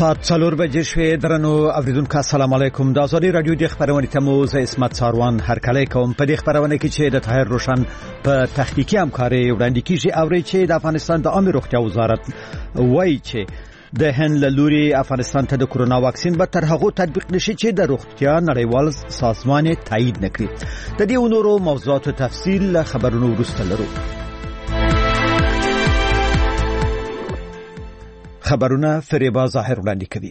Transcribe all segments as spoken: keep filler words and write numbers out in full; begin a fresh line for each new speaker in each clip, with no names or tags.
سات څلور بجې شوې. درنو اوریدونکو السلام علیکم. د ازادي رادیو د خبرونې تمو زه اسمت ساروان هرکلی کوم. په دې خبرونه کې چې د طاهر روشن په تخنیکی همکاري وړاندې کیږي اوري چې د افغانستان د عامه روغتیا وزارت وایي چې د هند له لوري افغانستان ته د کرونا واکسین به تر هغه تطبیق نشي چې د روغتیا نړیوال سازمان تایید نکړي. د دې نورو موضوعاتو تفصیل خبرونو وروسته لرو. خبرونه فریبا ظاهر وړاندې کوي.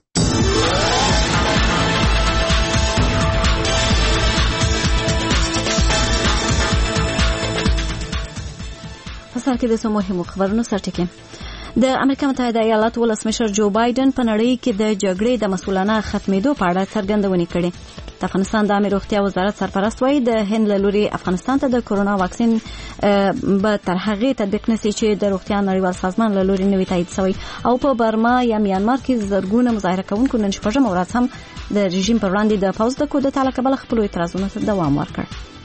په سر کې د څو مهمو خبرونو سرټکی. د امریکا متحده ایالاتو ولسمشر جو بایدن په نړۍ کې د جګړې د مسؤلانه ختمېدو په اړه څرګندونې کړې. د افغانستان د عامه روغتیا وزارت سرپرست وایي د هند له لوري افغانستان ته د کرونا واکسین به تر هغه تطبیق نشي چې د روغتیا نړیوال سازمان له لوري نوي تایید شوی. او په برما یا میانمار کې زرګونه مظاهره کوونکو نن شپږم ورځ هم د رژیم پر وړاندې د پوځ د کودتا له کبله خپل اعتراضونو ته دوام ورکړ.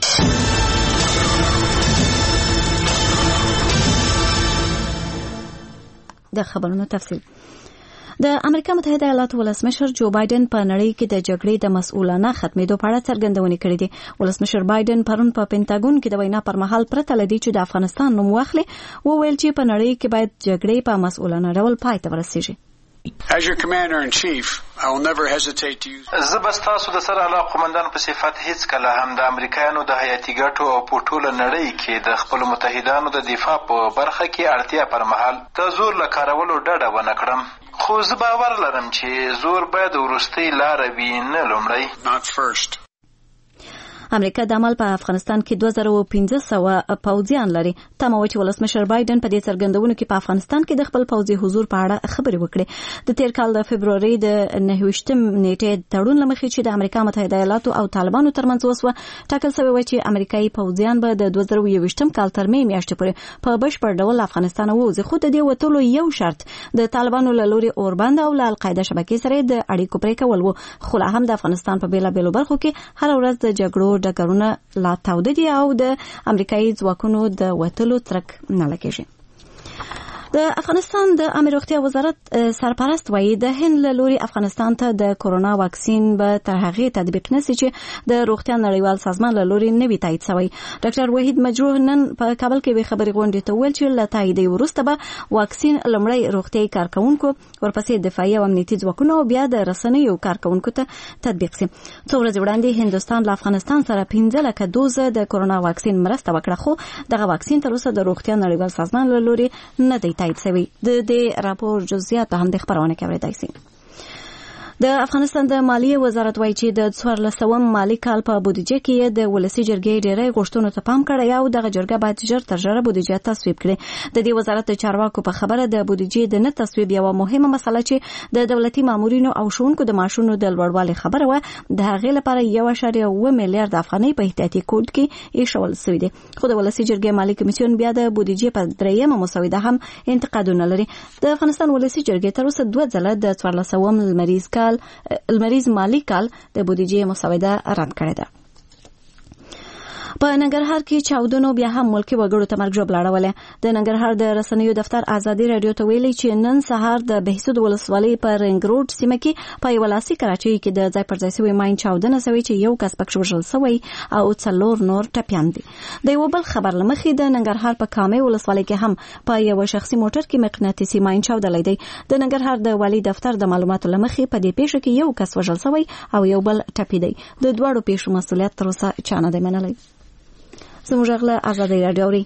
د خبرونو تفصیل. د امریکا متحده ایالاتو ولسمشر جو بایدن په نړۍ کې د جګړې د مسؤلانه ختمېدو په اړه څرګندونې کړې دي. ولسمشر بایدن پرون په پینټاګون کې د وینا پر مهال پرته لدی چې د افغانستان نوم واخلي وویل چې په نړۍ کې باید جګړې په مسؤلانه ډول پای ته ورسیږي.
As your commander in chief, I will never hesitate to use.
زبستاسو د سر اعلی قومندان په صفت هیڅ کله هم د امریکایانو د حیاتي ګټو او په ټوله نړۍ کې د خپل متحدانو د دفاع په برخه کې اړتیا پر مهال د زور له کارولو ډډه ونه کړم. خو زه باور لرم چې زور باید وروستۍ لاره وي نه لومړی.
Not first.
امریکا د عمل په افغانستان کې دوه زره او پنځه سوه پوځیان لري. تمه و چې ولسمشر بایدن په دې څرګندونو کې په افغانستان کې د خپل پوځي حضور په اړه خبرې وکړي. د تیر کال د فبرवरी د نهه ویشتم نیټې تړون لمخې چې د امریکا متحده ایالاتو او طالبانو ترمنځ وسوه ټاکل شوی و چې امریکایي پوځیان به د دوه زره او یوویشتم کال تر مې میاشتې پورې په بشپړ ډول افغانستان ووځي. خو د دې وټولو یو شرط د طالبانو له لوري اوربند او له القاعده شبکې سره د اړیکو پرې کول وو. خو لا هم د افغانستان په بیلابېلو برخو کې هر ورځ د جګړو ډګرونه لا تاوده دي او د امریکایي ځواکونو د وټلو ترک نه لګیږي. د افغانستان د عامه روغتیا وزارت سرپرست وایي د هند له لوري افغانستان ته د کرونا واکسین به تر هغه تطبیق نشي چې د روغتیا نړیوال سازمان له لوري نوي تایید شوی. ډاکټر وحید مجروح نن په کابل کې به خبري غونډې ته ویل چې له تایید وروسته به واکسین لمړی روغتیايي کارکونکو ورپسې دفاعي او امنیتي ځواکونو او بیا د رسنیو کارکونکو ته تطبیق شي. څو ورځې وړاندې هندستان له افغانستان سره پنځه لکه دوزه د کرونا واکسین مرسته وکړه خو دغه واکسین تر اوسه د روغتیا نړیوال سازمان له لوري نه دی تایید شوی. د دې راپور جزئیات هم د خبرونه کې اورېدای شئ. د افغانستان د مالیې وزارت وایي چې د څوارلسم مالي کال په بودیجه کې د ولسي جرګې ډېری غوښتنو ته پام کړی او دغه جرګه باید ژر تر ژره بودیجه تصویب کړي. د دې وزارت د چارواکو په خبره د بودیجې د نه تصویب یوه مهمه مسله چې د دولتي مامورینو او ښوونکو د معاشونو د لوړوالي خبره وه د هغې لپاره یو اعشاریه اوه میلیارد افغانۍ په احتیاطي کوډ کې ایښول شوي دي. خو د ولسي جرګې مالي کمیسیون بیا د بودیجې په درېیمه مسوده هم انتقادونه لري. د افغانستان ولسي جرګې تر اوسه دوه ځله د څوارلسم لمریز کال المریض مالی کال د بودیجې مسوده رد کړې ده. په ننګرهار کې چاودنو بیا هم ملکی وګړو ته مرګ ژوبل اړولې. د ننګرهار د رسنیو دفتر ازادي رادیو ته ویلي چې نن سهار د بهسود ولسوالۍ په رنګ روډ سیمه کې په یو لاسي کراچۍ کې د ځای پر ځای شوی ماین چاودنه شوې چې یو کس پکې وژل شوی او څلور نور ټپیان دي. د یو بل خبر لمخې د ننګرهار په کامې ولسوالۍ کې هم په یو شخصي موټر کې مقناطیسي ماین چاودلې دی. د ننګرهار د والي دفتر د معلوماتو لمخې په دې پیښه کې یو کس وژل شوی او یو بل ټپي دی. د دواړو پیښو مسؤلیت تر اوسه چا نه دی منلی. زموږ غله آزادي رادیو اوري.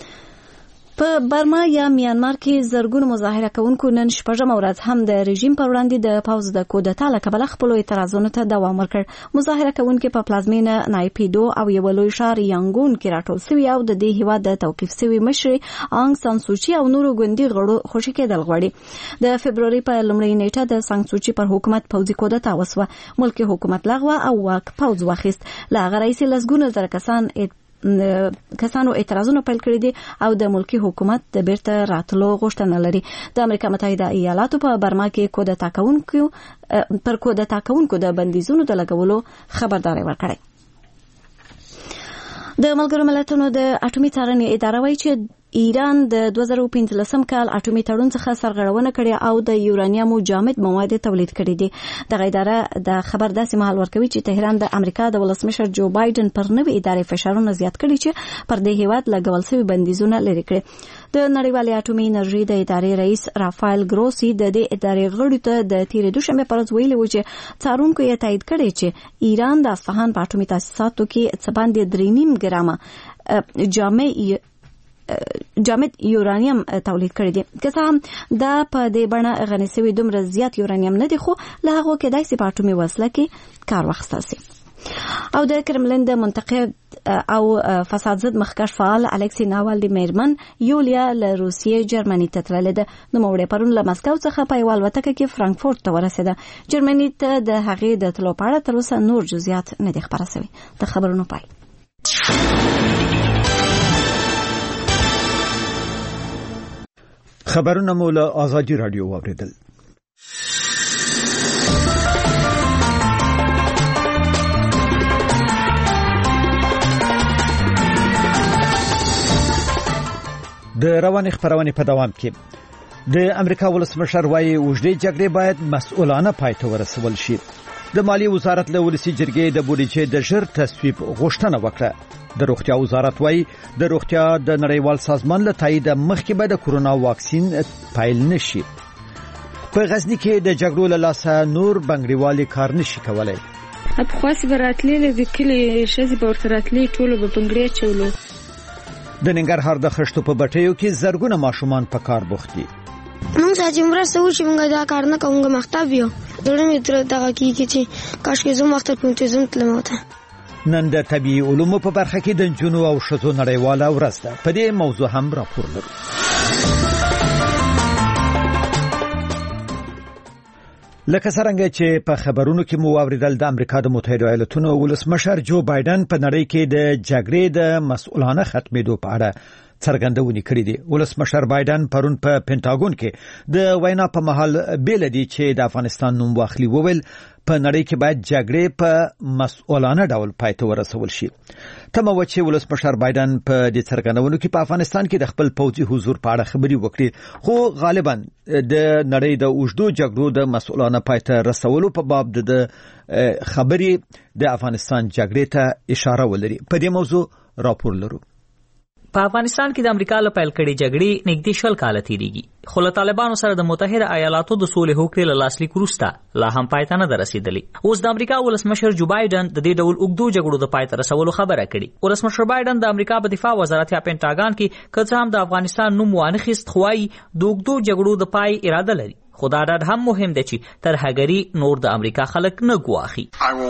په برما یا میانمار کې زرګونو مظاهره کوونکو نن شپږم ورځ هم د رژیم پر وړاندې د پوځ د کودتا له کبله خپل اعتراضونو ته دوام ورکړ. مظاهره کوونکو په پلازمینه نایپیډو او یو لوی ښار یانګون کې راټول شوي او د دې هیواد د توقیف شوي مشر آنګ سان سوچي او نورو ګوندي غړو خوشي کېدل غواړي. د فبرवरी په لومړۍ نیټه د سان سوچي پر حکومت پوځي کودتا وسوه. ملکی حکومت لغوه او واک پوځ واخیست. لا غریسي لسګونه زر کسان کسانو اعتراضونه پیل کړی دي او د ملکی حکومت د بیرته راتلو غوښتنه لري. د امریکا متحده ایالاتو په برما کې کودتا کوونکو پر کودتا کوونکو د بندیزونو د لګولو خبرداري ورکړه. د ملګرو ملتونو د اټومي څارنې اداره وایي چې ایران د دوه زره پنځلسم کال اټومي تړون څخه سرغړونه کړې او د یورانیم جامد مواد تولید کړي دي. د اداره د خبر داسې مهال ورکوي چې تهران د امریکا د ولسمشر جو بایدن پر نوې ادارې فشارونه زیات کړي چې پر دې هیواد لګول شوي بندیزونه لرې کړي. د نړیوالې اټومي انرژي د ادارې رئیس رافایل ګروسی د دې ادارې غړو ته د تیرې دوشنبه پر ورځ ویلي و چې څارونکو یې تایید کړی چې ایران د اصفهان په اټومي تاسیساتو کې څه باندې درې نیم ګرامه جامد جامد یورانیم تولید کړی دی. که څه هم دا په دې بڼه غني شوی دومره زیات یورانیم نه دی، خو له هغو کېدای شي په اټومي وسله کې کار واخیستل شي. او د کرملین د منتقد او فساد ضد مخکښ فعال الکسی ناوالډي میرمن یولیا له روسیې جرمني ته تللې ده. نوموړې پرون له مسکو څخه په یوه الوتکه کې فرانکفورت ته ورسېده. جرمني ته د هغې د تلو په اړه تر اوسه نور جزئیات نه دي خپاره شوي. د خبرونو پای.
خبرونه مو له آزادي رادیو واوریدل. د رواني خبرونه په دوام کې د امریکا ولسمشر وايي اوږدې جګړې باید مسؤلانه پای ته ورسول شي. د مالیې وزارت له ولسي جرګې د بودیجې د ژر تصویب غوښتنه وکړه. د روغتیا وزارت وايي د روغتیا د نړیوال سازمان له تایید مخکې به د کورونا واکسین پیل نشي. په غزني کې د جګړو له لاسه نور بنګړیوالي کار نشي کولای.
په خاص براتلې د کلی شذ په ورتراتلې ټولو به بنګړې چولو.
د ننګرهار د خښتو په بټیو کې زرګونه ماشومان په کار بوخت دي.
موږ چې مرسته وشي موږ دا کار نه کوو. مختاب یو دغه متر دغه کیږي چې کاش کې زموږ وخت په تنظیم تلموته.
نن د طبيعي علومو په برخه کې د جنو او شذو نړیواله ورځ ده. په دې موضوع هم راپور لرو. لکه څنګه چې په خبرونو کې مو اوریدل، د امریکا د متحده ایالاتونو ولسمشر جو بایدن په نړۍ کې د جګړې د مسؤلانه ختمېدو په اړه څرګندونې کړې دي. ولسمشر بایدن پرون په پینټاګون کې د وینا په مهال بیل دي چې د افغانستان نوم واخلي وویل په نړۍ کې باید جګړې په مسؤلانه ډول پای ته ورسول شي. تمه و چې ولسمشر بایدن په دې څرګندونو کې په افغانستان کې د خپل پوځي حضور په اړه خبري وکړي، خو غالبا د نړۍ د اوږدو جګړو د مسؤلانه پای ته رسولو په باب د خبري د افغانستان جګړې ته اشاره ولري. په دې موضوع راپور لرو.
په افغانستان کې د امریکا له پیل کړي جګړې نږدې شل کاله تیریږي، خو له طالبانو سره د متحده ایالاتو د سولې هوکړې له لاسلیک وروسته لا هم پای ته نه ده رسېدلې. اوس د امریکا ولسمشر جو بایدن د دې ډول اوږدو جګړو د پای ته رسولو خبره کړې. ولسمشر بایدن د امریکا په دفاع وزارت یا پینټاګان کې که څه هم د افغانستان نوم وانخیست، خو وايي د اوږدو جګړو د پای اراده لري. خو دا ډاډ هم مهم دی چې ترهګري نور د امریکا خلک نه ګواخي.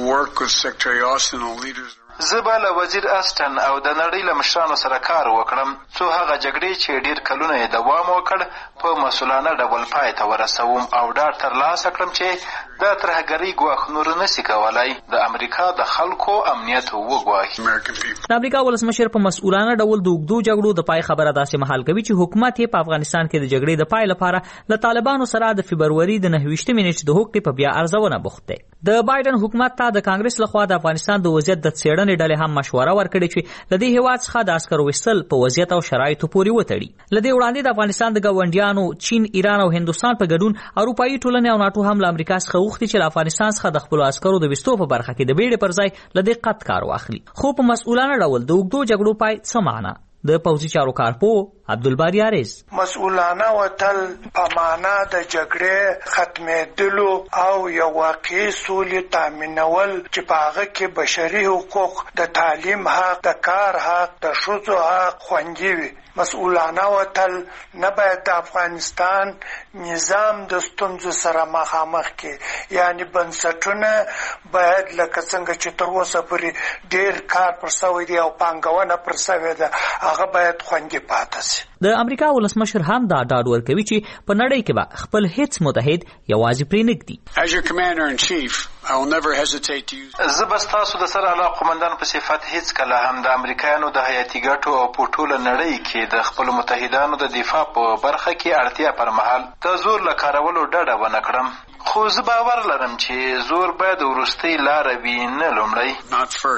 زه به له وزیر اسټن او د نړۍ له مشرانو سره کار وکړم څو هغه جګړې چې ډیر کلونه یې دوام وکړ په مسؤلانه ډول پای ته ورسوم او ډاډ ترلاسه کړم چې د ترهګرۍ ګواښ نور نشي کولای د امریکا د خلکو امنیت وګواښي.
د امریکا ولسمشر په مسؤلانه ډول د اوږدو جګړو د پای خبره داسې مهال کوي چې حکومت یې په افغانستان کې د جګړې د پای لپاره له طالبانو سره د فبروري د نهه ویشتمې نیټې د هوکړې په بیا ارزونه بوخت دی. د بایدن حکومت ته د کانګرس لخوا د افغانستان د وضعیت د څېړنې ډلې هم مشوره ورکړې چې له دې هیواد څخه د عسکرو ویستل په وضعیت او شرایطو پورې وتړي. له دې وړاندې د افغانستان د ګاونډیانو چین، ایران او هندوستان په ګډون اروپایي ټولنې او ناټو هم له امریکا څخه غوښتي چې له افغانستان څخه د خپلو عسکرو د ویستو په برخه کې د بیړې پر ځای له دقت کار واخلي. خو په مسؤلانه ډول د اوږدو جګړو پای څه معنا؟ د پوځي چارو کارپو عبدالباری عارض:
مسؤلانه وتل په معنا د جګړې ختمېدلو او یو واقعي سولې تامینول چې په هغه کې بشري حقوق، د تعلیم حق، د کار حق، د ښځو حق خوندي وي. مسؤلانه وتل نه باید د افغانستان نظام د ستونزو سره مخامخ کړي، یعنی بنسټونه باید لکه څنګه چې تر اوسه پورې ډېر کار پر شوی دی او پانګونه پر شوې ده هغه باید خوندي پاتې شي.
د امریکا ولسمشر هم دا ډاډ ورکوي چې په نړۍ کې به خپل هیڅ متحد یوازې پرې نږدي.
As your commander in chief, I will never hesitate to use
زه به ستاسو د سر اعلی قومندان په صفت هیڅ کله هم د امریکایانو د حیاتي ګټو او په ټوله نړۍ کې د خپلو متحدانو د دفاع په برخه کې اړتیا پر مهال د زور له کارولو ډډه ونه کړم. خو زه باور لرم چې زور باید وروستۍ لاره وي، نه لومړی.
not first.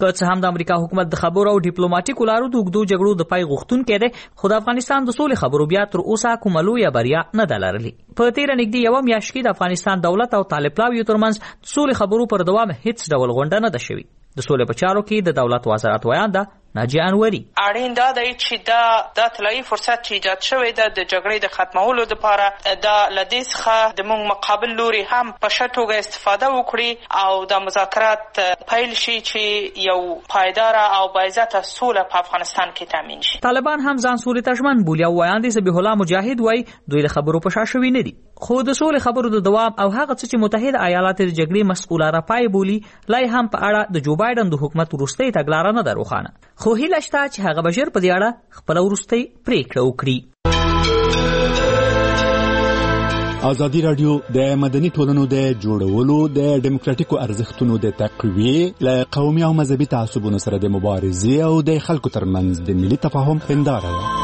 که څه هم د امریکا حکومت د خبرو او ډیپلوماټیکو لارو د اوږدو جګړو د پای غوښتونکی دی، خو د افغانستان د سولې خبرو بیا تر اوسه کومه لویه بریا نه ده لرلې. په تیره نږدې یوه میاشت کې د افغانستان دولت او طالب پلاویو ترمنځ د سولې خبرو پر دوام هیڅ ډول غونډه نه ده شوې. د سولې په چارو کې د دولت وزارت ویانده ناجیه انوري
اړین دا دی چې دا د طلایي فرصت چې ایجاد شوی ده د جګړې د ختمولو لپاره دا لدې څخه د موږ مقابل لوري هم په ښه توګه استفاده وکړي او د مذاکرات پیل شي چې یو پایداره او باعزته سوله په افغانستان کې تامین شي.
طالبان هم ځان سولې ته ژمن بولي او ویاندې ذبیح الله مجاهد وایي دوی د خبرو په شا شوي نه دي، خو د سولې خبرو د دوام او هغه څه چې متحده ایالات د جګړې مسؤله راپای بولي لای هم په اړه د جو بایدن د حکومت وروستۍ تګلاره نه ده روښانه، خو هیله شته چې هغه بشر په دې اړه خپله وروستۍ پریکړه وکړي.
ازادي راډیو د مدني ټولنو د جوړولو د ډیموکراتیکو ارزښتونو د تقویې له قومي او مذهبي تعصبونو سره د مبارزې او د خلکو ترمنځ د ملي تفاهم هنداره ده.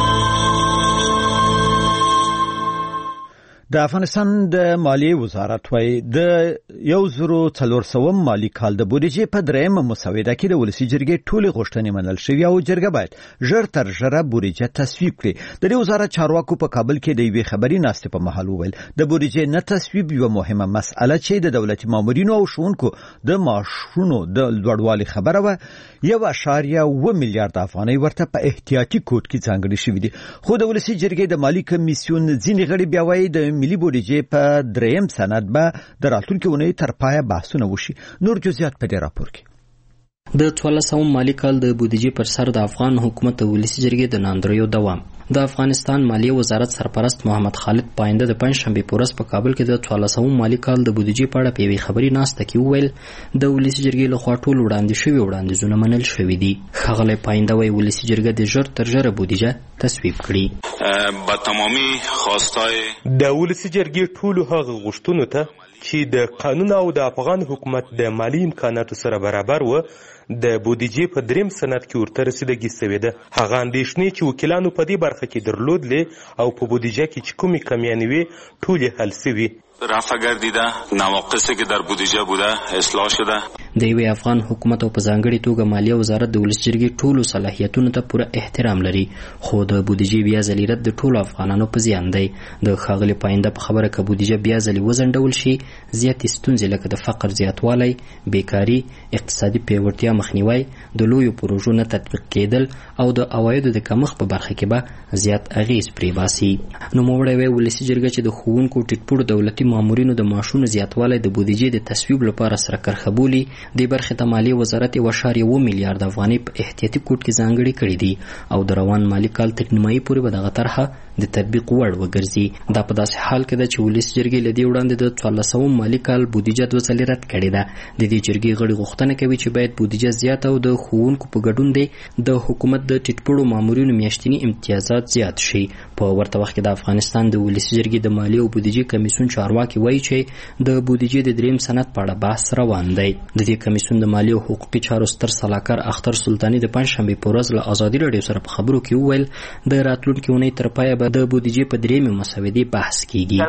د افغانستان د مالیې وزارت وايي د یو زرو څلور سوم مالی کال د بودیجې په درېیمه مسوده کې د ولسي جرګې ټولې غوښتنې منل شوې او جرګه باید ژر تر ژره بودیجه تصویب کړي. د دې وزارت چارواکو په کابل کې د یوې خبري ناستې په مهال وویل د بودیجې نه تصویب یوه مهمه مسأله چې د دولتي مامورینو او ښوونکو د معاشونو د لوړوالي خبره وه، یو اشاریه اوه میلیارد افغانۍ ورته په احتیاطي کوټ کې ځانګړي شوي دي. خو د ولسي جرګې د مالي کمیسیون ځینې غړي بیا وایي د ملي بودیجې په درېیم سند به د راتلونکي اونۍ تر پایه بحثونه وشي. نور جزئیات په دې راپور کې.
د څوارلسم مالي کال د بودیجې پر سر د افغان حکومت او ولسي جرګې د ناندریو دوام. د افغانستان مالیې وزارت سرپرست محمد خالد پاینده د پنځشنبې په ورځ په کابل کې د څوارلسم مالي کال د بودیجې په اړه په یوې خبري ناسته کې وویل د ولسي جرګې لخوا ټول وړاندې شوي وړاندیزونه منل شوي دي. ښاغلی پاینده وایي ولسي جرګه د ژر تر ژره بودیجه تصویب کړي.
با تمامي خواستای
د ولسي جرګې ټولو هغه غوښتنو ته چې د قانون او د افغان حکومت د مالی امکاناتو سره برابر و د بودیجې په دریم سند کې ورته رسیدګي شوې ده. هغه اندېښنې چې وکیلانو په دې برخه کې درلودلې او په بودیجه کې چې کومې کمیانې وې ټولې حل شوي.
رفع گردیده، نواقصی که در بودجه بوده اصلاح شده.
د یوې افغان حکومت او په ځانګړې توګه مالیه وزارت د ولسي جرګې ټولو صلاحیتونو ته پوره احترام لري، خو د بودیجې بیا ځلي رد د ټولو افغانانو په زیان دی. د ښاغلي پاینده په خبره که بودیجه بیا ځلي وځنډول شي زیاتې ستونزې لکه د فقر زیاتوالی، بیکاري، اقتصادي پیاوړتیا مخنیوی، د لویو پروژو نه تطبیق کېدل او د عوایدو د کمښت په برخه کې به زیات اغیز پرې باسي. نوموړی وایي ولسي جرګه چې د ښوونکو ټیټپوړو دولتي مامورینو د معاشونو زیاتوالی د بودیجې د تصویب لپاره سره کرښه بولي، دې برخې ته مالیې وزارت یو اشاریه اوه میلیارد افغانۍ په احتیاطي کوټ کې ځانګړې کړي دي او د روان مالي کال تر نیمایي پورې به دغه طرحه د تطبیق وړ وګرځي. دا په داسې حال کې ده چې ولسي جرګې له دې وړاندې د څوارلسم مالي کال بودیجه دوه ځلې رد کړې ده. د دې جرګې غړي غوښتنه کوي چې باید بودیجه زیاته او د ښوونکو په ګډون دی د حکومت د ټیټپوړو مامورینو میاشتني امتیازات زیات شي. په ورته وخت کې د افغانستان د ولسي جرګې د مالیې او بودیجې کمیسیون چارواکي وایي چې د بودیجې د دریم سند په اړه بحث روان دی. د دې کمیسیون د مالیې او حقوقي چارو ستر سلاکار اختر سلطاني د پنځشنبې په ورځ له ازادي راډیو سره په خبرو کې وویل د راتلونکي اونۍ تر پایه به د بودیجې په درېیمې مسودې بحث کیږي.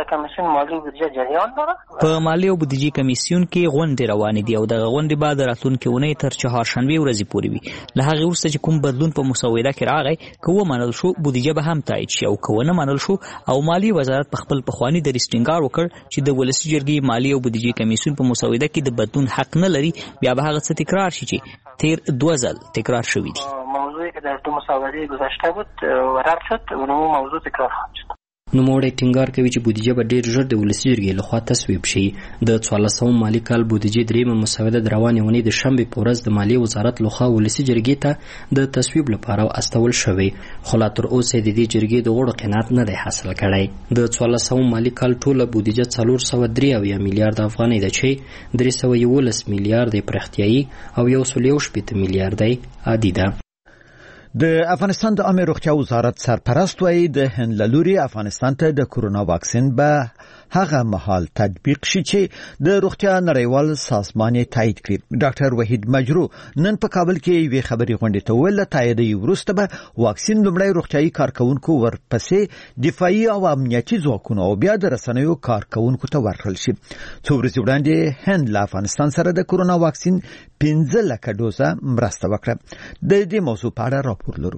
په مالیې او بودیجې کمیسیون کې غونډې روانې دي او دغه غونډې به د راتلونکي اونۍ تر چهارشنبې ورځې پورې وي. له هغې وروسته چې کوم بدلون په مسوده کې راغی که ومنل شو بودیجه به هم تایید شي او که ونه منل شو او مالیې وزارت په خپل پخواني دریځ ټینګار وکړ چې د ولسي جرګې مالیې او بودیجې کمیسیون په مسوده کې د بدلون حق نه لري بیا به هغه څه تکرار شي چې تیر دوه ځل تکرار شوي دي.
موضوعی که در دو مسوده گذشته بود و رد شد و نمو موضوع تکرار خواهد شد.
نوموړی ټینګار کوي چې بودیجه به ډیر ژر د ولسي جرګې لخوا تصویب شي. د څوارلسم مالي کال بودیجې درېیمه مسوده د روانې اونۍ د شنبې په ورځ د مالیې وزارت لخوا ولسي جرګې ته د تصویب لپاره استول شوی، خو لا تر اوسه د دې جرګې د غړو قناعت نه دی حاصل کړی. د څوارلسم مالي کال ټوله بودیجه څلور سوه درې اویا میلیارد افغانۍ ده چې درې سوه یولس میلیارد یې پراختیایي او یو سل یو شپېته میلیارد عادي ده.
د افغانستان د عامه روغتیا وزارت سرپرست وایي د هند له لوري افغانستان ته د کورونا واکسین به هغه مهال تطبیق شي چې د روغتیا نړیوال سازمان تایید کړي. ډاکټر وحید مجرو نن په کابل کې یوې خبري غونډې ته ویل تایید وروسته به واکسین لومړی روغتیايي کارکونکو ورپسې دفاعي او امنیتي ځواکونو او بیا د رسنیو کارکونکو ته ورکړل شي. څو ورځې وړاندې هند له افغانستان سره د کورونا واکسین پنځه لکه ډوزه مرسته وکړه. د دې موضوع په اړه راپور لرو.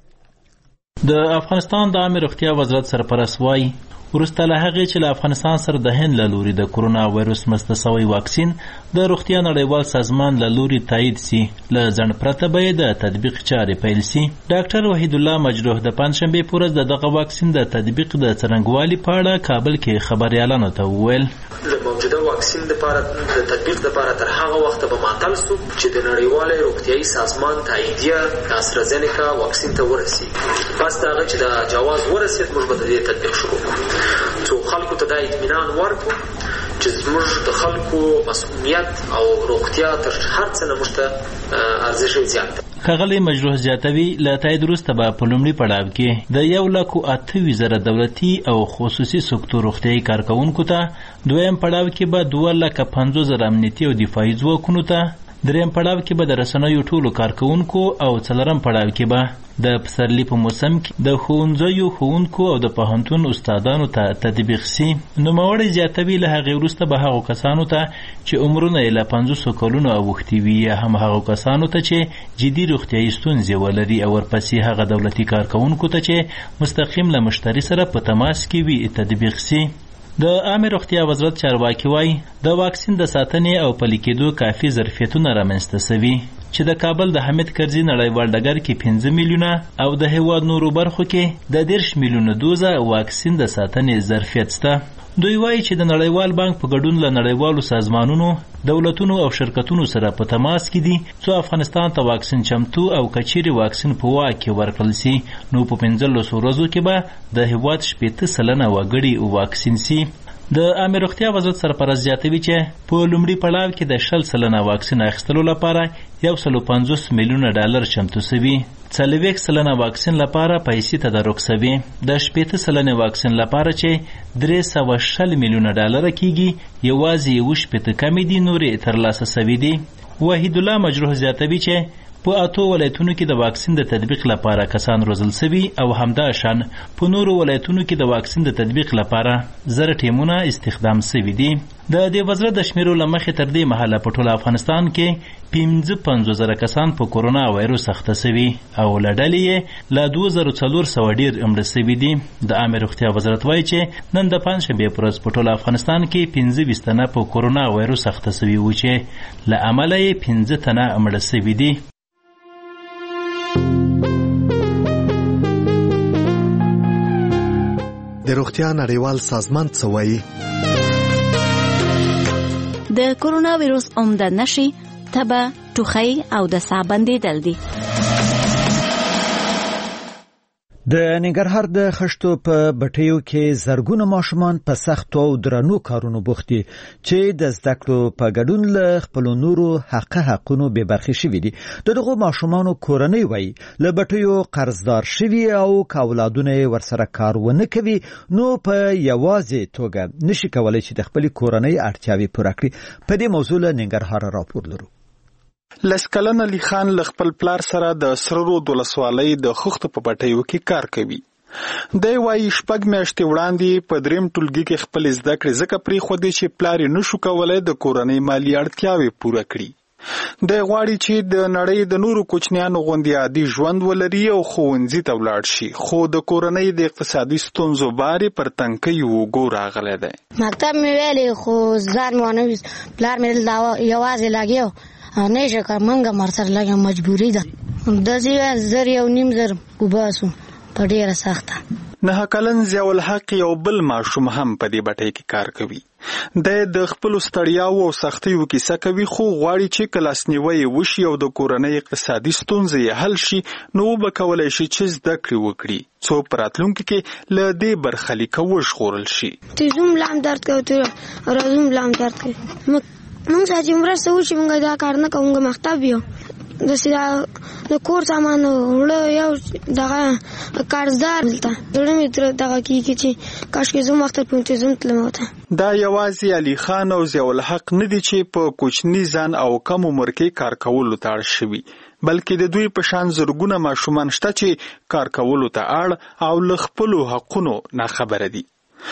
د افغانستان د عامه روغتیا وزارت سرپرست وایي ورسته له هغې چې له افغانستان سره د هند له لوري د کورونا وایروس مسته سوی واکسین د روغتیا نړیوال سازمان له لوري تایید سي له ځنډ پرته به د تطبیق چارې پیل سي. ډاکټر وحید الله مجروح د پنځشنبې په ورځ د دغه واکسین د تطبیق د څرنګوالي په اړه کابل کې خبريالانو ته وویل
د موجوده واکسین لپاره د تطبیق لپاره تر هغه وخت به معطل سو چې د نړیوال روغتیايي سازمان تاییدیه د استرازینیکا واکسین ته ورسي. پس دا چې د جواز ورسید موږ به د تطبیق شروع کوو. څو خلکو ته دا اطمینان ورکو چې زموږ د خلکو مسؤلیت او روغتیا تر هر څه نه موږ ته ارزښت زیات دی.
ښاغلی مجروح زیاتوي له تایید وروسته به په لومړي پړاو کې د یو لک اته ویشت زره دولتي او خصوصي سکتور روغتیايي کارکونکو ته، دویم پړاو کې به دوه لکه پنځوس زره امنیتي او دفاعي ځواکونو ته، دریم پړاو کې به د رسنیو ټولو کارکونکو او څلورم پړاو کې به د پسرلي په موسم کې د ښوونځیو ښوونکو او د پوهنتون استادانو ته تطبیق سي. نوموړی زیاتوي له هغې وروسته به هغو کسانو ته چې عمرونه یې له پنځوسو کلونو اوښتي وي یا هم هغو کسانو ته چې جدي روغتیايي ستونزې ولري او ورپسې هغه دولتي کارکونکو ته چې مستقیم له مشتري سره په تماس کې وي تطبیق سي. د عامه روغتیا وزارت چارواکي وایي د واکسین د ساتنې او پلي کېدو کافي ظرفیتونه رامنځته سوي چې د کابل د حمید کرزي نړیوال ډګر کې پنځه میلیونه او د هېواد نورو برخو کې د دېرش میلیونه دوزه واکسین د ساتنې ظرفیت شته. دوی وایي چې د نړیوال بانک په ګډون له نړیوالو سازمانونو، دولتونو او شرکتونو سره په تماس کې دي څو افغانستان ته واکسین چمتو او کچيري واکسین په واک کې ورکړل سي. نو په پنځلسو ورځو کې به د هېواد شپېته سلنه وګړي واکسین سي. د عامه روغتیا وزارت سرپرست زیاتوي چې په لومړي پړاو کې د شل سلنه واکسین اخیستلو لپاره یو سل پنځوس میلیونه ډالر چمتو سوي، څلوېښت سلنه واکسین لپاره پیسې تدارک سوي، د شپېته سلنه واکسین لپاره چې درې سوه شل میلیونه ډالر کېږي یوازې یو شپېته کمې دي نورې ترلاسه سوي دي. وحید الله مجروح زیاتوي چې په اتو ولایتونو کې د واکسین د تطبیق لپاره کسان روزل سوي او همدا شان په نورو ولایتونو کې د واکسین د تطبیق لپاره زر ټیمونه استخدام سوي دي. د دې وزارت د شمیرو له مخې تر دې مهاله په ټول افغانستان کې پنځه پنځوس زره کسان په کورونا وایروس اخته سوي او له ډلې یې له دوه زره څلور سوه ډېر مړه سوي دي. د عامه روغتیا وزارت وایي چې نن د پنجشنبې په ورځ په ټول افغانستان کې پنځه ویشت تنه په کورونا وایروس اخته سوي وو چې له امله یې پنځه تنه مړه سوي دي.
د روغتیا نړیوال سازمان څه وایي؟
د کورونا ویروس عمده نښې تبه، ټوخی او د ساه بندېدل دي.
د ننګرهار د خښتو په بټیو کې زرګونه ماشومان په سختو او درنو کارونو بوخت دي چې د زده کړو په ګډون له خپلو نورو حق حقونو بې برخې شوي دي. د دغو ماشومانو کورنۍ وایي له بټیو قرضدار شوي او که اولادونه یې ورسره کار ونه کوي نو په یوازې توګه نشي کولی چې د خپلې کورنۍ اړتیاوې پوره کړي. په دې موضوع له ننګرهار راپور لرو.
لسکلن علي خان له خپل پلار سره د سره رود ولسوالۍ د خښتو په بټیو کې کار کوي. دی وایي شپږ میاشتې وړاندې په دریم ټولګي کې خپل زده کړې ځکه پرېښودې چې پلار یې نشو کولی د کورنۍ مالي اړتیاوې پوره کړي. دی غواړي چې د نړۍ د نورو کوچنیانو غوندې عادي ژوند ولري او ښوونځي ته ولاړ شي، خو د کورنۍ د اقتصادي ستونزو بار یې پر تنکۍ اوږو راغلی دی.
مکتب مې ویلې خو ځان مې ونه ویست، پلار مې یوازې لګیا نه شي کار منګه مرسر لګه مجبوری ده. داسې زر یو نیم زر وباسو په ډیره سخته.
نه کلن ضیاء الحق یو بل ماشوم هم په دې بټۍ کې کار کوي. د د خپل ستړیاو او سختیو کیسه کوي خو غواړي چې کلاسنیوي وشي او د کورنۍ اقتصادي ستونزې حل شي نو به کولای شي چې زده کړې وکړي څو په راتلونکي کې له دې برخلیک وژغورل شي.
تیزوم لام درد کوي، راځوم لام درد کوي. مونږ چې مرسته وشي مونږ دا کار نه کوو، مکتب یو د سیده د کور سامان وړه یو دغه قرضدار دلته زړه مې تر دغه کېږي چې کاشکې زه مختر پوهنتون تلم ورته.
دا یوازې علي خان او ضیاءالحق نه دي چې په کوچني ځان او کم عمر کې کار کولو ته اړ شوي، بلکې د دوی په شان زرګونه ماشومان شته چې کار کولو ته اړ او له خپلو حقونو ناخبره دي.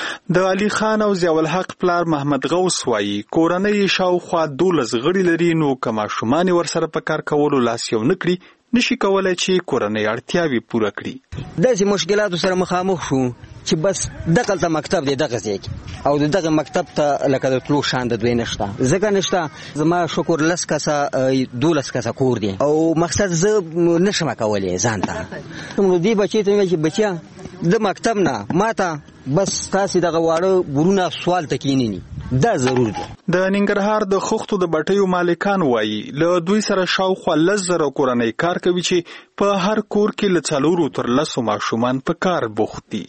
د علي خان او ضیاءالحق پلار محمد غوث وایي کورنۍ شاوخوا دولس غړي لري، نو که ماشومان ورسره په کار کولو لاس یو نه کړي نشي کولی چې کورنۍ اړتیاوې پوره کړي.
داسې مشکلاتو سره مخامخ شو چې بس دغلته مکتب دی دغه ځای کې او دغه مکتب ته لکه د تلو شان د دوی نشته، ځکه نشته زما شکر لس کسه دولس کسه کور دی او مقصد زه نشم کولی ځان ته. نو دې بچی ته مې چې بچیا د مکتب نه ماته بس تاسې دغه واړه ګورونه سوال ته کینینی دا ضرور دی.
د ننګرهار د خښتو د بټیو مالکان وایي له دوی سره شاوخوا لس زره کورنۍ کار کوي چې په هر کور کې له څلورو تر لسو ماشومان په کار بوخت دي.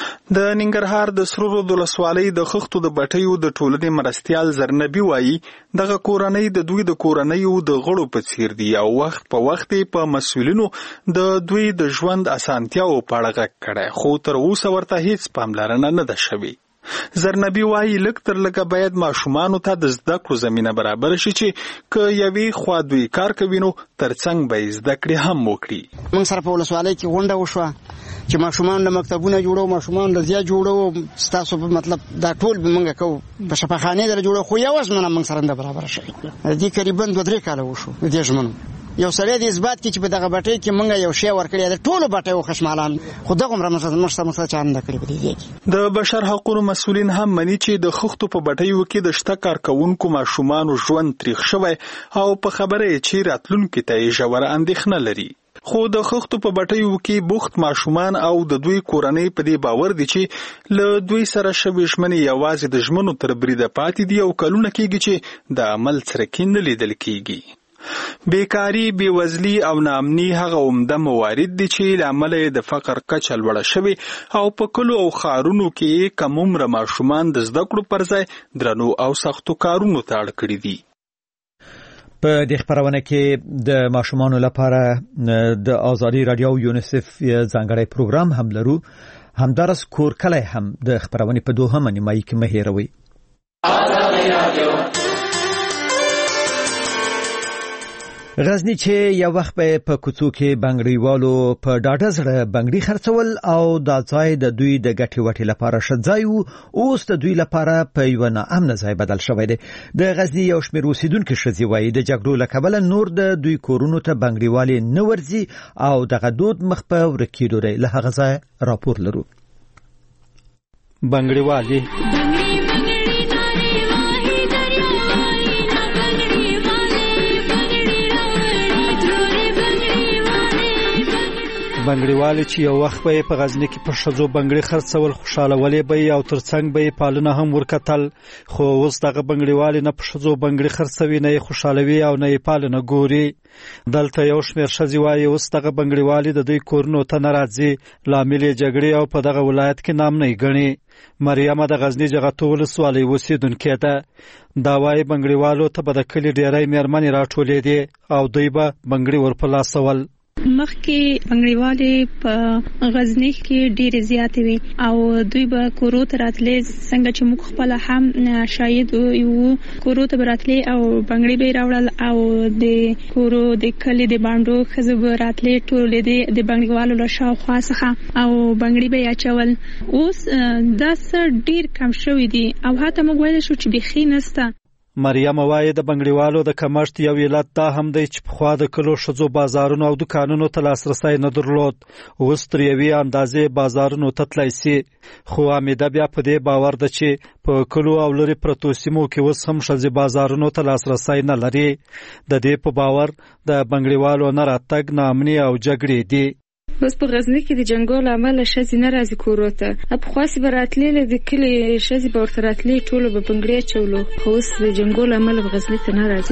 د ننګرهار د سرو رود ولسوالۍ د خښتو د بټیو د ټولنې مرستیال زرنبي وایي دغه کورنۍ د دوی د کورنیو د غړو په څیر دي او وخت په وخت په مسؤلینو د دوی د ژوند اسانتیاو په اړه غږ کړی، خو تر اوسه ورته هیڅ پاملرنه نه ده شوې. زرنبي وایي لږ تر لږه باید ماشومانو ته د زده کړو زمینه برابر شي چې که یوې خوا دوی کار کوي نو ترڅنګ به یې زده کړې هم وکړي.
موږ سره په ولسوالۍ کې غونډه وشوه چې ماشومان د مکتبونه جوړو، ماشومان د ضیا جوړو، ستاسو په مطلب دا ټول به موږ کوو په شفاخانې در جوړو، خو یو ازمنه موږ سره نه برابر شي. دې قریبا دوه درې کاله وشو د دې ژمنو. یو سړی د اثبات کې چې په دغه بټۍ کې موږ یو شی ورکړی د ټولو بټیو خشمالان خو دغه عمره مشته مسله چا نه کړی په دې کې.
د بشر حقوقو مسؤلین هم مني چې د خښتو په بټیو کې د شته کارکوونکو ماشومانو ژوند تریخ شوی او په خبره چې راتلونکي ته یې ژوره اندېښنه لري. خو د خښتو په بټیو کې بوخت ماشومان او د دوی کورنۍ په دې باور دي چې له دوی سره شوې ژمنې یوازې د ژمنو تر بریده پاتې دي او کلونه کېږي چې د عمل څرکې نه لیدل کېږي. بیکاری، بیوزلی او ناامني هغه عمده موارد دي چې له امله د فقر کچه لوړه شوې او په کلو او ښارونو کې کم عمره ماشومان د زده کړو پر ځای درنو او سختو کارونو ته اړ کړي دي.
په دې خبرونه کې د ماشومانو لپاره د آزادي رادیو یونیسف ځانګړی پروګرام هم لرو. همدارس کورکلی هم د خبرونې په دوهمه نیمایي کې مه هېروئ. غزنی چې یو وخت په کوڅو کې بنګړیوالو په ډاډه زړه بنګړي خرڅول او دا ځای د دوی د ګټې وټې لپاره ښه ځای و، اوس د دوی لپاره په یوه ناامنه ځای بدل شوی دی. د غزنی یو شمېر اوسېدونکي ښځې وایي د جګړو له کبله نور د دوی کورونو ته بنګړیوالې نه ورځي او دغه دود مخ په ورک کېدو دی. له هغه ځایه راپور لرو.
بنګړیوالې بنګړیوالې چې یو وخت به په غزنی کې په ښځو بنګړي خرڅول خوشالولې به او ترڅنګ به پالونه هم ورکتل، خو اوس دغه بنګړیوالې نه په ښځو بنګړي خرڅوي نه یې خوشالوي او نه یې پالونه ګوري. دلته یو شمېر ښځې وایي اوس دغه بنګړیوالې د دوی کورونو ته نه راځي، لامل یې جګړې او په دغه ولایت کې نامنۍ ګڼي. مریمه د غزنی جغتو ولسوالۍ اوسېدونکې ده. دا وایي بنګړیوالو ته به د کلي ډېری مېرمنې راټولېدې او دوی به بنګړي ورپلاسول.
مخکې بنګړیوالې په غزنی کې ډېرې زیاتې وي او دوی به کورو ته راتلې، څنګه چې موږ خپله هم شاهد یو، کورو ته به راتلې او بنګړي به یې راوړل او د کورو د کلي د بانډو ښځو به راتلې ټولې د بنګړیوالو له شاوخوا څخه او بنګړي به یې اچول. اوس دا څه ډېر کم شوي دي او حتی موږ ویلی شو چې بیخي نسته.
مریم وایي د بنګړیوالو د کمښت یو علت دا هم دی چې پخوا د کلو ښځو بازارونو او دکانونو ته لاسرسی نه درلود، اوس تر یوې اندازې بازارونو ته تللی سي. خو حمیده بیا په دې باور ده چې په کلو او لرې پرتو سیمو کې اوس هم ښځې بازارونو ته لاسرسی نه لري. د دې په باور د بنګړیوالو نه راتګ ناامني او جګړې دي.
بس په غزنی کې د جنګو له امله ښځې نه راځي کورو ته. پخواسې به راتلې د کلي ښځې به ورته راتلې ټولو به بنګړي اچولو، خو اوس د جنګو له امله به غزني ته نه راځي.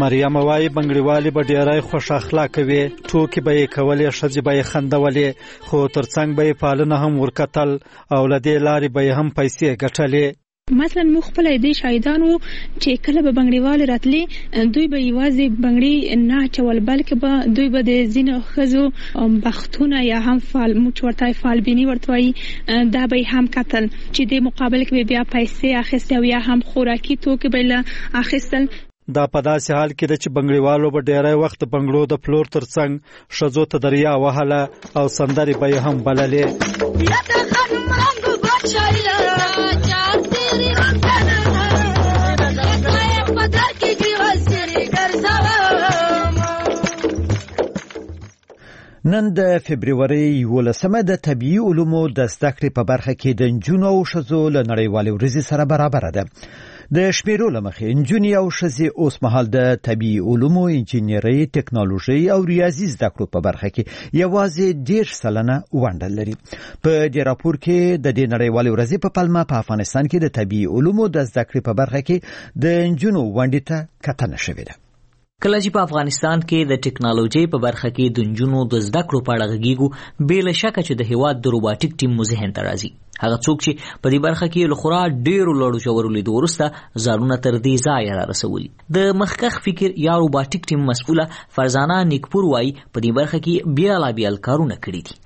مریم وایي بنګړیوالې به ډېری خوش اخلاقه وي، ټوکې به یې کولې، ښځې به یې خندولې، خو ترڅنګ به یې پالنه هم ورکتل او له دې لارې به یې هم پیسې ګټلې.
مثلا موږ خپل د شاهدان وو چې کله به بنګړیوال راتلي دوی به یوازې بنګړي نه چول بلکې به دوی به د ځینو ښځو بختونه یا هم فال موږ ورته فالبیني ورته وایي دا به هم کتل چې د مقابل کې بیا پیسې اخیستې او یا هم خوراکي توکي به له اخیستل.
دا په داسې حال کې ده چې بنګړیوالو به ډېری وخت د بنګړو د پلور ترڅنګ ښځو ته دریا وهله او سندرې به یې هم بللې. نن د فبرवरी یولسمه د طبیعي علومو د زده کړې په برخه کې د نجونو او ښځو له نړیوالې ورځې سره برابره ده. د شمیرو له مخې نجونې او ښځې اوس مهال د طبیعي علومو، انجینرۍ، ټکنالوژۍ او ریاضي زده کړو په برخه کې یوازې دېرش سلنه ونډه لري. په دې راپور کې د دې نړیوالې ورځې په پلمه په افغانستان کې د طبیعي علومو د زده کړې په برخه کې د نجونو ونډې ته کتنه شوې ده.
کله چې په افغانستان کې د ټکنالوژي په برخه کې د نجونو د زده کړو په اړه غږیږو، بې له شکه چې د هېواد د روباټیک ټیم مو ذهن ته راځي. هغه څوک چې په دې برخه کې له خورا ډېرو لوړو ژورو لیدو وروسته ځانونه تر دې ځایه را رسولي. د مخکښ فکر یا روباټیک ټیم مسؤله فرزانه نیکپور وایي په دې برخه کې بیلابیل کارونه کړي دي.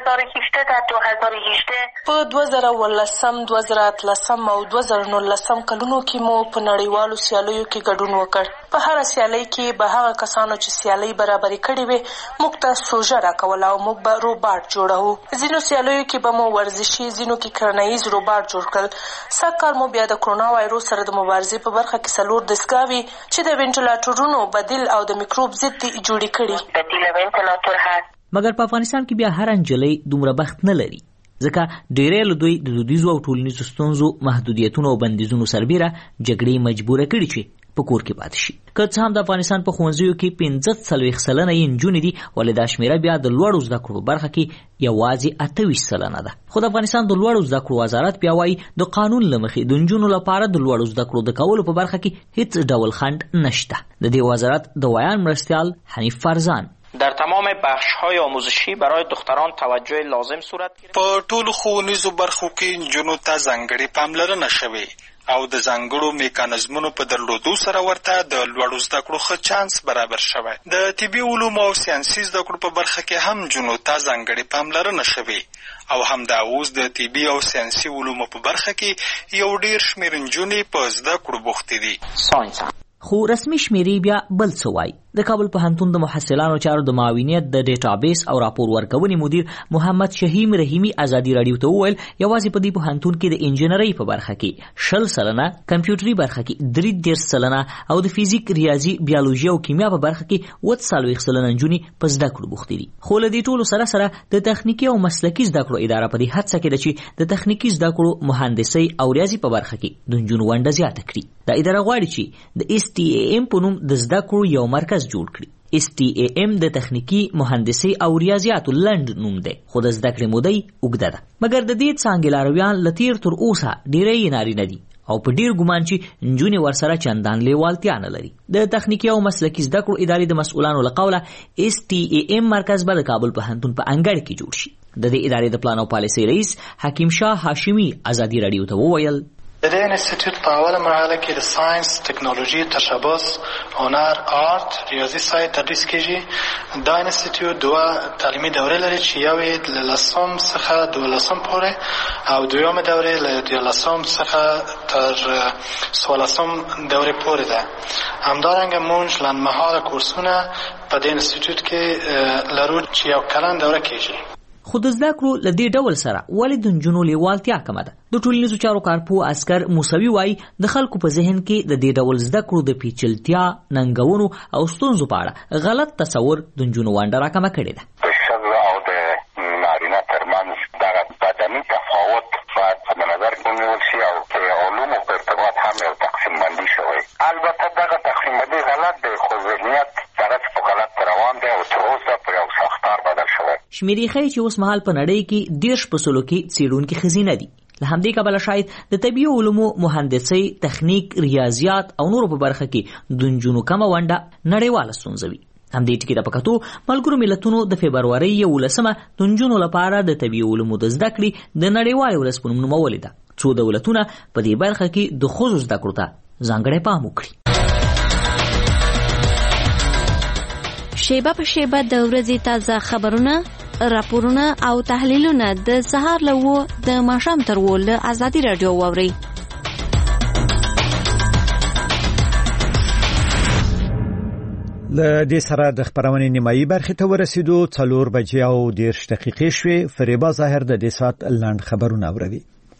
په دوه زره اوولسم، دوه زره اتلسم او دوه زره نولسم کلونو کې مو په نړیوالو سیالیو کې ګډون وکړ. په هر سیالۍ کې به هغه کسانو چې سیالۍ برابرې کړې وي موږ ته سوژه راکوله او موږ به روباټ جوړوو. ځینو سیالیو کې به مو ورزشي، ځینو کې کرنیز روباټ جوړ کړل. سږ کال مو بیا د کرونا وایروس سره د مبارزې په برخه کې څلور دستګاوې چې د وینټیلیټرونو بدیل او د میکروب ضد جوړې کړي.
مګر په افغانستان کې بیا هر نجلۍ دومره بخت نه لري، ځکه ډېری له دوی د دودیزو او ټولنیزو ستونزو، محدودیتونو او بندیزونو سربیره جګړې مجبوره کړي چې په کور کې پاتې شي. که څه هم د افغانستان په ښوونځیو کې پنځه څلوېښت سلنه یې نجونې دي، ولې دا شمېره بیا د لوړو زده کړو په برخه کې یوازې اته ویشت سلنه ده. خو د افغانستان د لوړو زده کړو وزارت بیا وایي د قانون له مخې د نجونو لپاره د لوړو زده کړو د کولو په برخه کې هیڅ ډول خنډ نشته. د دې وزارت د ویان مرستیال حنیف فرزان
در تمام بخش‌های آموزشی برای دختران توجه لازم صورت گرفت.
په ټولو ښوونیزو برخو کې نجونو ته ځانګړې پاملرنه شوې او د ځانګړو میکانیزمونو په درلودو سره ورته د لوړو زده کړو ښه چانس برابر شوی. د طبي علومو او ساینسي زده کړو په برخه کې هم نجونو ته ځانګړې پاملرنه شوې او همدا اوس د طبي او ساینسي علومو په برخه کې یو ډېر شمېر نجونې په زده کړو بوختې دي.
ساینس خو رسمي شمیرې بیا بل څه وایي. د کابل پوهنتون د محصلانو چارو د معاونیت د ډیټابیس او راپور ورکونې مدیر محمد شهیم رحیمی ازادي راډیو ته وویل یوازې په دې پوهنتون کې د انجینرۍ په برخه کې شل سلنه، کمپیوټري برخه کې درې دېرش سلنه او د فزیک، ریاضي، بیولوژي او کیمیا په برخه کې اووه څلوېښت سلنه نجونې په زده کړو بوختې دي. خو له دې ټولو سره سره د تخنیکي او مسلکي زده کړو اداره په دې هڅه کې ده چې د تخنیکي زده کړو، مهندسۍ او ریاضي په برخه کې د نجونو ونډه زیاته کړي. دا اداره غواړي چې د اس ټي ای ام په نوم د زده کړو یو مرکز جوړ کړي. اس ټي ای ام د تخنیکی، مهندسي او ریاضیاتو لنډ نوم دی، خو د زده کړې مودې اوږده ده. مګر د دې څانګې لارویان له تیر تر اوسه ډېری نارینه دي او په ډیر ګمان چې نجونې ورسره چندان لیوالتیا نه لري. د تخنیکي او مسلکي زده کړو ادارې د مسؤلانو له قوله اس ټي ای ام مرکز به د کابل پوهنتون په انګړ کې جوړ شي. د دې ادارې د پلان او پالیسۍ رئیس حکیم شاه هاشمي ازادي راډیو ته وویل
د دې انسټیټیوټ په اوله مرحله کې د ساينس، ټکنالوژي، تشبث، هنر، آرت، ریاضي ساینس تدریس کیږي. دا انسټیټیوټ دوه تعلیمي دورې لري چې یو یې له لسم څخه دولسم پورې او دویمه دورې له دیارلسم څخه تر څوارلسم دورې پورې ده. همدارنګه موږ لنډمهاله کورسونه په دې انسټیټیوټ کې لرو چې یو کلن دوره کیږي.
خو د زده کړو له دې ډول سره ولې د نجونو لیوالتیا کمه ده؟ د ټولنیزو چارو کارپوه عسکر موسوي وایي د خلکو په ذهن کې د دې ډول زده کړو د پیچلتیا، ننګونو او ستونزو په اړه غلط تصور د نجونو ونډه راکمه کړې ده.
د ښځو او د نارینه ترمنځ دغه بدني تفاوت باید په نظر کې ونیول شي او د علومو په ارتباط هم یو تقسیم بندي شوی. البته دغه تقسیم بندي غلط دی، خو ذهنیت دغسې په غلط روان دی او تر اوسه په یو ساختار بدل شوی.
شمیرې ښیي چې اوس مهال په نړۍ کې دېرش په سلو کې څېړونکي ښځینه دي، له همدې کبله شاید د طبي علومو مهندسي تخنیک ریاضیات او نورو په برخه کې د نجونو کمه ونډه نړیواله ستونزه وي. همدې ټکي ته په کتو ملګرو ملتونو د فبرورۍ یولسمه د نجونو لپاره د طبي علومو د زده کړې د نړیوالې ورځ په نوم نومولې ده. څو دولتونه په دې برخه کې د ښځو زده کړو ته ځانګړی پام وکړي.
شیبه په شیبه د ورځې تازه خبرونه، راپورونه او تحلیلونه د سهار له اوو د ماښام تر اوو له ازادي راډیو واورئ.
له دې سره د خبرونې نیمایي برخې ته ورسېدو. څلور بجې او دېرش دقیقې شوې. فریبا ظاهر د دې ساعت لنډ خبرونه اوري.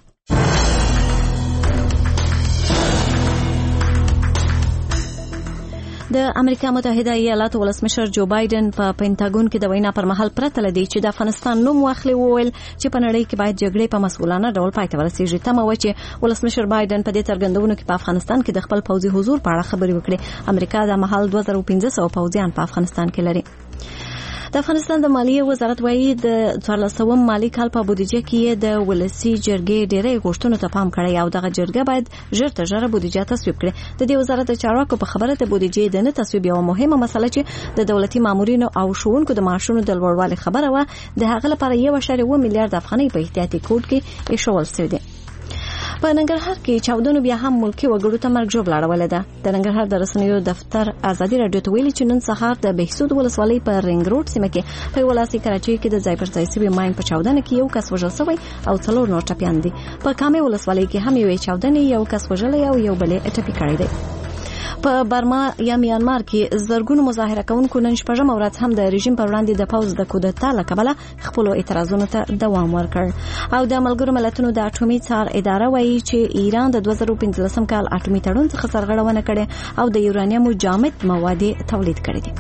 د امریکا متحده ایالاتو ولسمشر جو بایدن په پینټاګون کې د وینا پر مهال پرته لدی چې د افغانستان نوم واخلي وویل چې په نړۍ کې باید جګړې په مسؤلانه ډول پای ته ورسیږي. تمه و چې ولسمشر بایدن په دې څرګندونو کې په افغانستان کې د خپل پوځي حضور په اړه خبرې وکړي. امریکا د مهال دوه زره پنځه سوه پوځیان په افغانستان کې لري. د افغانستان د مالیې وزارت وایي د څوارلسم مالي کال په بودیجه کې د ولسي جرګې ډېرې غوښتنو ته پام کړی او دغه جرګه باید ژر تر ژره بودیجه تصویب کړي. د دې وزارت د چارواکو په خبره د بودیجې د نه تصویب یوه مهمه مسله چې د دولتي مامورینو او ښوونکو د معاشونو د لوړوالي خبره وه، د هغه لپاره یو اعشاریه اووه میلیارډ افغانۍ په احتیاطي کوډ کې ایښودل شوي دي. په ننګرهار کې چاودنو بیا هم ملکي وګړو ته مرګ ژوبله اړولې ده. د ننګرهار د رسنیو دفتر ازادي راډیو ته ویلي چې نن سهار د بهسود ولسوالۍ په رنګ روډ سیمه کې په یوه لاسي کراچۍ کې د ځای پر ځای سوي ماین په چاودنه کې یو کس وژل شوی او څلور نور ټپیان دي. په کامې ولسوالۍ کې هم یوې چاودنې یو کس وژلی او یو بل یې ټپي کړی دی. په برما یا میانمار کې زرګونو مظاهره کوونکو نن شپږم ورځ هم د رژیم پر وړاندې د پوځ د کودتا له کبله خپل اعتراضونو ته دوام ورکړ. او د ملګرو ملتونو د اټومي څار اداره وایي چې ایران د دوه زره پنځلسم کال اټومي تړون څخه سرغړونه کړې او د یورانیمو جامد مواد تولید کړي دي.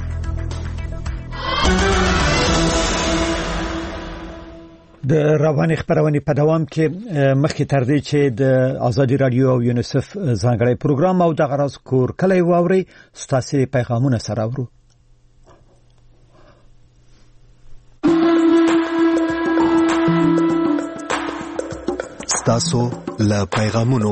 د رواني خبرونې په دوام کې مخکې تر دې چې د ازادي رادیو او یونیسف ځانګړی پروګرام او د غراز کور کلی واوري ستاسو پیغامونه سره ورو.
ستاسو له پیغامونو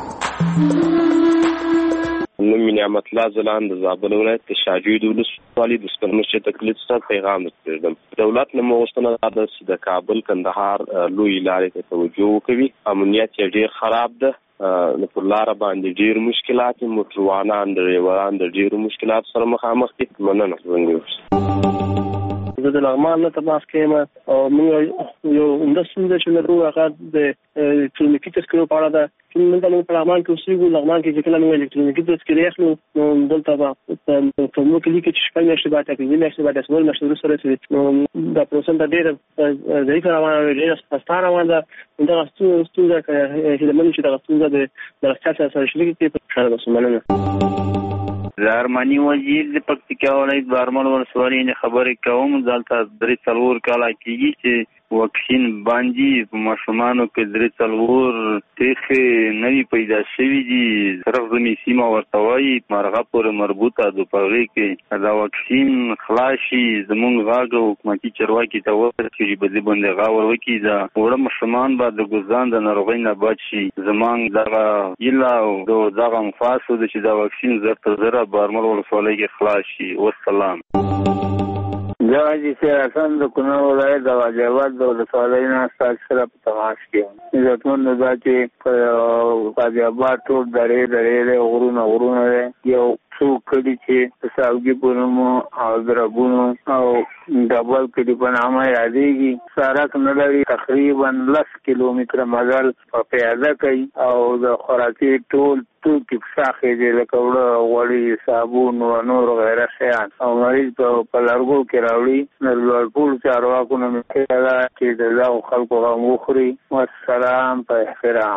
نوم نعمت الله زلان د زابل ولایت د شاجوی د ولسوالۍ د سپرمشي تکلیف څخه پیغام ورکړم. دولت له موغستانه د کابل کندهار لوی لارې ته توجه وکوي. امنیت یې ډیر خراب ده. نو پر لار باندې ډیر مشکلات، موټروانان ډریوران د ډیرو مشکلات سره مخامخ دي. مننه.
زه د لغمان نه تماس کوم او موږ یو اندستری چې لرو هغه د الکترونیکي تذکرو په اړه ده. موږ د لغمان کې اوسېږو. لغمان کې چې کله موږ الکترونیکي تذکرې اخلو نو دلته به په موږ کې لیکي چې شپږ میاشتې بعد تکلیف میاشتې بعد څلور میاشتې وروسته رسېږي. نو دا پروسه ډېره ضعیفه روانه ده، ډېره سسته روانه ده. دغه ستونزه چې د منو چې دغه ستونزه د رښتیا سره شریک کړي په شاړه بس. مننه.
زرمانی وزیر د پکتیکا ولایت بارمل ولسوالۍ نه خبرې کوم. دلته درې څلور کاله کېږي چې واکسین باندې په ماشومانو کې درې څلور تیښې نوي پیدا شوي دي. سرخ زمي سیمه ورته وایي مرغه پورې مربوطه ده. په هغې کې دا واکسین خلاص شي زمونږ غږ حکومتي چارواکي ته ورسېږي په دې باندې غور وکړي. دا وړه ماشومان به د ګوزان د ناروغۍ نه بچ شي. زمونږ دغه هیله او دغه انفاس ده چې دا واکسین زر تر زره بارمل ولسوالۍ کې خلاص شي. والسلام.
جواجی سیر حسن د کونړ ولایت د غازیاباد د ولسوالۍ نه ستاسو سره په تماس کې یم. عزتمند دا چې په غازیاباد ټول درې درې غرونه غرونه یو څو کړي چې په ساوګي په نوم او دربونو او ډبل کړي په نامه یادېږي. سړک نه لري، تقریبا لس کیلومتره مزل په پیاده کوي او د خوراکي ټول توکي پساخې دي لکه وړه غوړي صابون او نور غیره شیان او مریض په لرګو کې راوړي. نو لوړپوړ چارواکو نه مې دا چې د دغو خلکو غم وخوري. والسلام په احترام.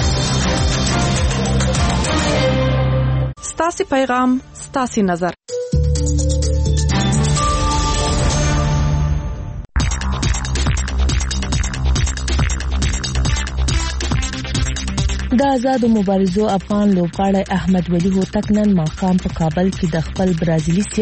ستاسې پیغام ستاسې نظر.
د آزادو مبارزو افغان لوبغاړی احمد ولی هوتک نن ماښام په کابل کې د خپل برازیلي سیال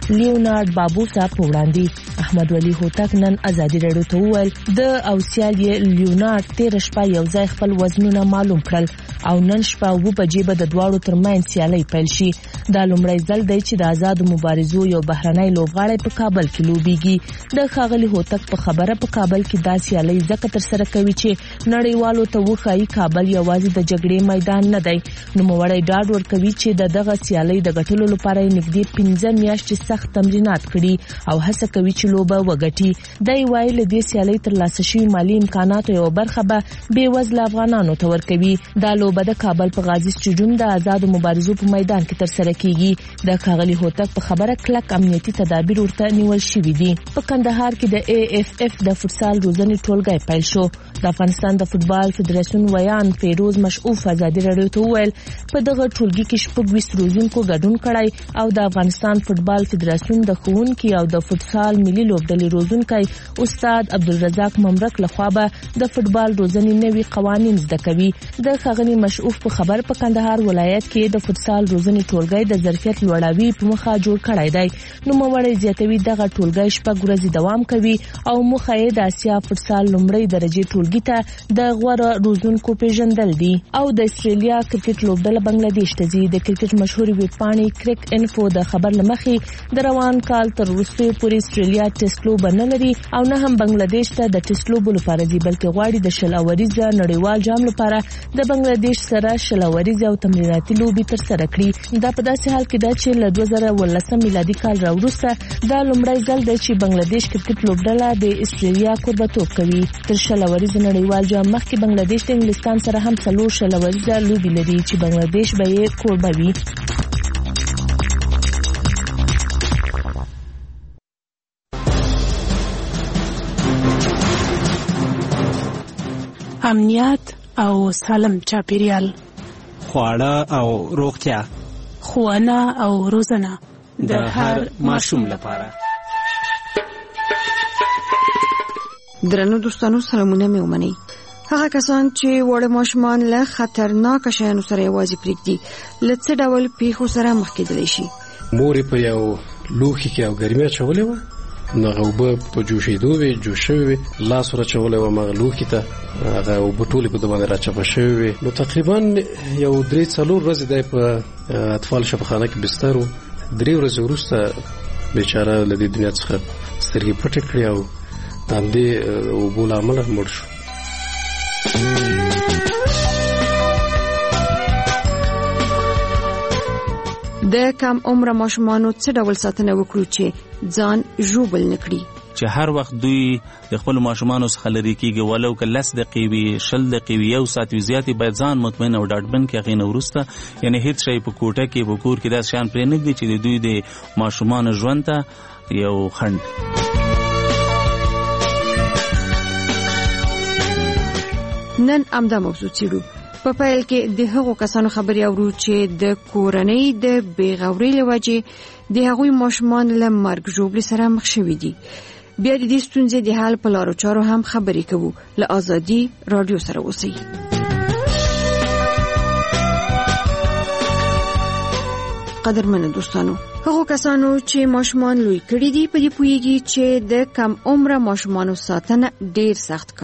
لیونارد بابوسا په وړاندې. احمد ولی هوتک نن ازادي راډیو ته وویل د او سیال یې لیونارد تیر شپه یو ځای خپل وزنونه معلوم کړل او نن شپه و بجې به د دواړو ترمنځ سیالي پیل شي. دا لومړی ځل دی چې د آزادو مبارزو یو بهرنی لوبغاړی په کابل کې لوبېږي. د ښاغلي هوتک په خبره په کابل کې دا سیالي ځکه ترسره کوي چې نړیوالو ته وښایي کابل یوازې د جګړې میدان نه دی. نوموړی ډاډ ورکوي چې د دغه سیالي د ګټلو لپاره یې نږدې پنځه میاشتې سخت تمرینات کړي او هڅه کوي چې لوبه وګټي. دی وایي له دې سیالۍ ترلاسه شوي مالي امکاناتو یوه برخه به بېوزله افغانانو ته ورکوي. دا لوبه د کابل په غازي سټیډیوم د آزادو مبارزو په میدان کې ترسره کیږي. د ښاغلي هوتک په خبره کلک امنیتي تدابیر ورته نیول شوي دي. په کندهار کې د ای اف اف د فوتسال روزنې ټولګی پیل شو. د افغانستان د فوتبال فدراسیون ویان فیروز مشعوف ازادي راډیو ته وویل په دغه ټولګي کې شپږ ویشت روزونکو ګډون کړی او د افغانستان فوتبال فدراسیون د ښوونکي او د فوتسال ملي لوبډلې روزونکی استاد عبدالرزاق ممرک لخوا به د فوتبال روزنې نوي قوانین زده کوي. د ښاغلي مشعوف په خبر په کندهار ولایت کې د فوتسال روزنې ټولګی د ظرفیت لوړاوي په مخه جوړ کړی دی. نوموړی زیاتوي دغه ټولګی شپږ ورځې دوام کوي او موخه یې د اسیا فوتسال لومړۍ درجې ټولګي ته د غوره روزونکو پیژندل دي. او د استرالیا کرکټ لوبډله بنگلاديش ته ځي. د کرکټ مشهوري ویب پاڼې کرک انفو د خبر لمخې د روان کال تر وروستیو پورې استرالیا ټیسټ لوبه نه لري او نه هم بنگلاديش ته د ټیسټ لوبو لپاره ځي بلکې غواړي د شل اوریزه نړیوال جام لپاره د بنگلاديش سره شل اوریزه او تمریناتي لوبي ترسره کړي. دا په داسې حال کې ده چې له دوه زره ولسم میلادي کال راوروسته دا لومړی ځل دی چې بنگلاديش کرکټ لوبډله د استرالیا کوربتوب کوي. تر شل اوریزه نړیوال جام مخکې بنگلاديش د انګلستان سره هم څلور شل اوریزه لوبي لري چې بنگلاديش به یې کوربه وي.
امنیت او سالم چاپیریال،
خواړه او روغتیا،
ښوونه او روزنه
د هر ماشوم لپاره.
درنو دوستانو سلامونه مې ومنئ. هغه کسان چې وړ ماشومان له خطرناک شیانو سره یوازې پرېږدي له څه ډول پیښو سره مخ کېدلی شي.
مور په یو لوښي کې او ګرمي اچولې وه، هغه اوبه په جوشېدو وې، جوش شوې وې، لاس ور اچولی وم هغه لوښي ته، هغه اوبه ټولې په ده باندې راچپه شوې وې. نو تقریبا یو درې څلور ورځې دی په اطفال شفاخانه کې بستر و. درې ورځې وروسته بیچاره له دې دنیا څخه سترګې پټې کړې او د همدې اوبو له امله مړ شو.
د کم عمره ماشومانو څه ډول ساتنه وکړو چې ځان ژوبل نکړي؟
چې هر وخت دوی د خپل ماشومانو څخه لري کېږي، ولو که لس دقیقې وي، شل دقیقې وي، یو ساعت وي، زیاتې باید ځان مطمئن او ډاډمن کړي. هغې نه وروسته یعنې هېڅ شی په کوټه کې په کور کې داسې شیان پرېنږدي چې د دوی د ماشومانو ژوند ته یو خنډ.
نن همدا موضوع څېړو. په پیل کې د هغو کسانو خبرې اورو چې د کورنۍ د بېغورۍ له وجې د هغوی ماشومان له مرګ ژوبلې سره مخ شوي دي. بیا د دې ستونزې د حل په لارو چارو هم خبرې کوو. له ازادي راډیو سره اوسئ. قدرمنو دوستانو، هغو کسانو چې ماشومان لوی کړي دي په دې پوهیږي چې د کم عمره ماشومانو ساتنه ډیر سخت